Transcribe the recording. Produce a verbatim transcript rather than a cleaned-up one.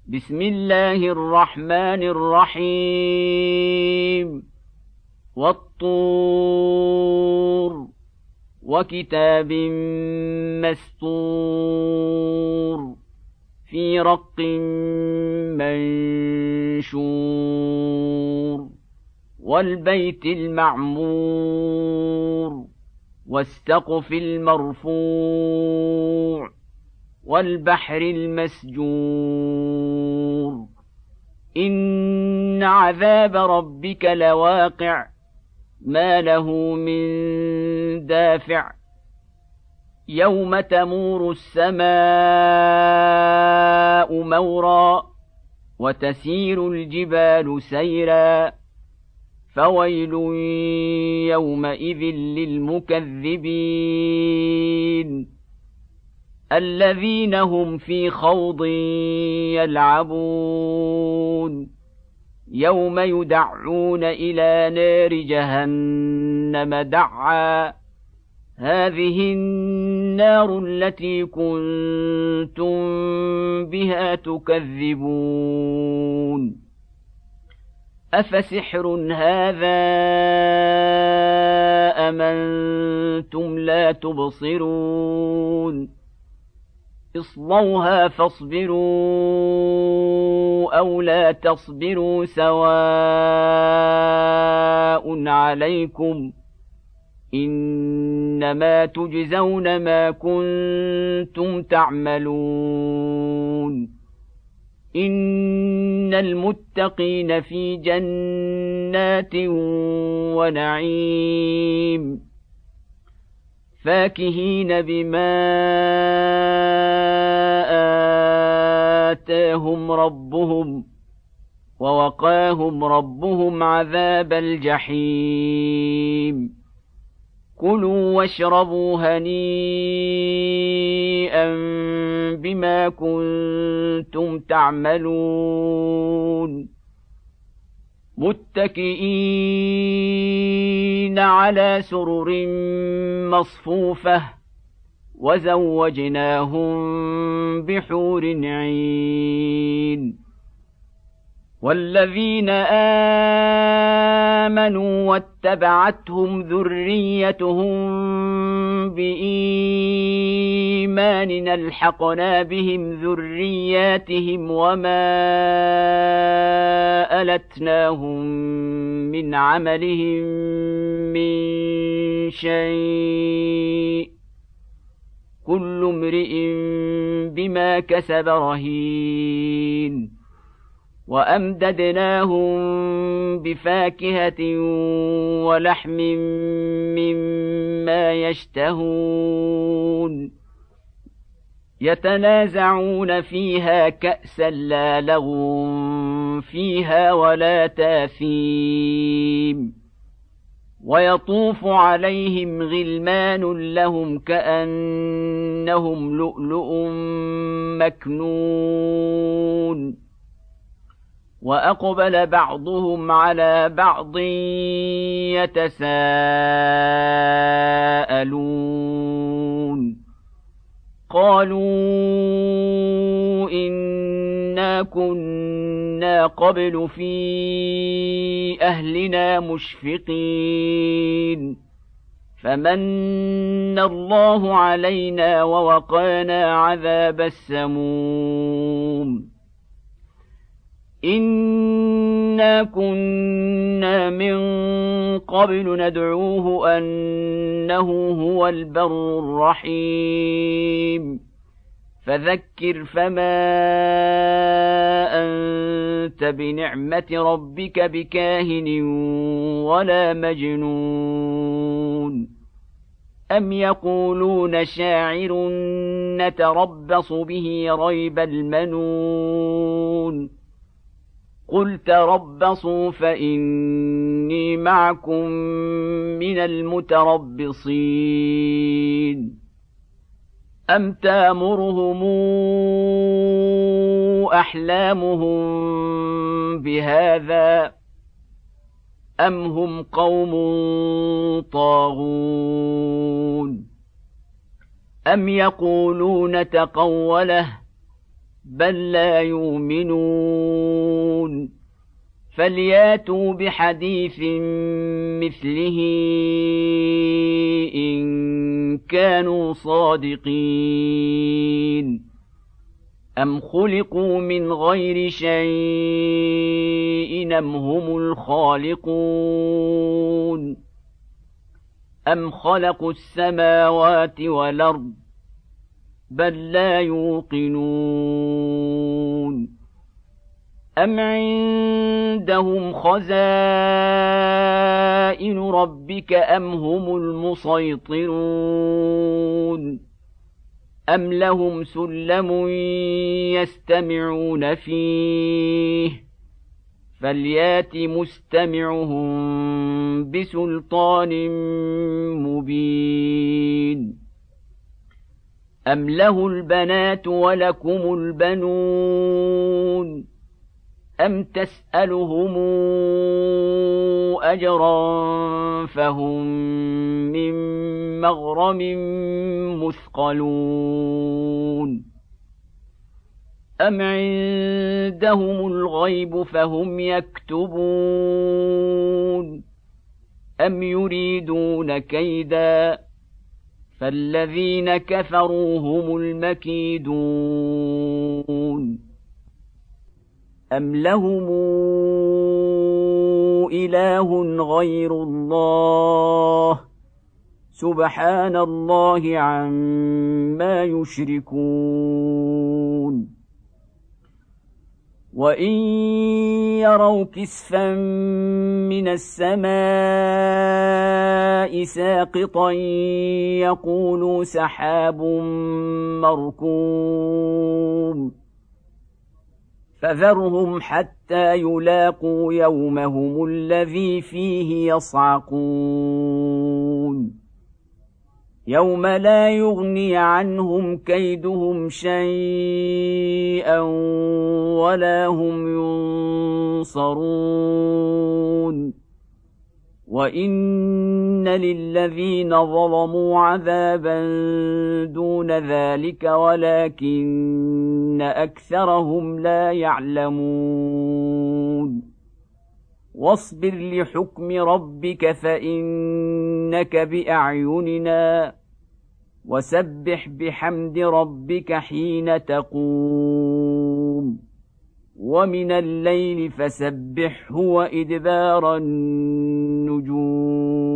بسم الله الرحمن الرحيم والطور وكتاب مسطور في رق منشور والبيت المعمور والسقف المرفوع والبحر المسجور إن عذاب ربك لواقع ما له من دافع يوم تمور السماء مورا وتسير الجبال سيرا فويل يومئذ للمكذبين الذين هم في خوض يلعبون يوم يدعون إلى نار جهنم دعا هذه النار التي كنتم بها تكذبون أفسحر هذا أم أنتم لا تبصرون اصلوها فاصبروا أو لا تصبروا سواء عليكم إنما تجزون ما كنتم تعملون إن المتقين في جنات ونعيم فاكهين بما آتاهم ربهم ووقاهم ربهم عذاب الجحيم كلوا واشربوا هنيئا بما كنتم تعملون متكئين على سرر مصفوفة وزوجناهم بحور عين والذين آمنوا واتبعتهم ذريتهم بإيمان ألحقنا بهم ذرياتهم وما ألتناهم من عملهم من شيء كل امرئ بما كسب رهين وأمددناهم بفاكهة ولحم مما يشتهون يتنازعون فيها كأسا لا لغو فيها ولا تاثيم ويطوف عليهم غلمان لهم كأنهم لؤلؤ مكنون وأقبل بعضهم على بعض يتساءلون قالوا إنا كنا قبل في أهلنا مشفقين فمن الله علينا ووقانا عذاب السموم إنا كنا من قبل ندعوه أنه هو البر الرحيم فذكر فما أنت بنعمة ربك بكاهن ولا مجنون أم يقولون شاعر نتربص به ريب المنون قل تربصوا فإني معكم من المتربصين أم تأمرهم أحلامهم بهذا أم هم قوم طاغون أم يقولون تقوله بل لا يؤمنون فلياتوا بحديث مثله إن كانوا صادقين أم خلقوا من غير شيء أم هم الخالقون أم خلقوا السماوات والأرض بل لا يوقنون أم عندهم خزائن ربك أم هم المسيطرون أم لهم سلم يستمعون فيه فليات مستمعهم بسلطان مبين أم له البنات ولكم البنون أم تسألهم أجرا فهم من مغرم مثقلون أم عندهم الغيب فهم يكتبون أم يريدون كيدا فالذين كفروا هم المكيدون أم لهم إله غير الله سبحان الله عما يشركون وإن يروا كسفا من السماء ساقطا يقولوا سحاب مركوم فذرهم حتى يلاقوا يومهم الذي فيه يصعقون يوم لا يغني عنهم كيدهم شيئا ولا هم ينصرون وإن للذين ظلموا عذابا دون ذلك ولكن أكثرهم لا يعلمون واصبر لحكم ربك فإنك بأعيننا وسبح بحمد ربك حين تقوم ومن الليل فسبحه وإدبار النجوم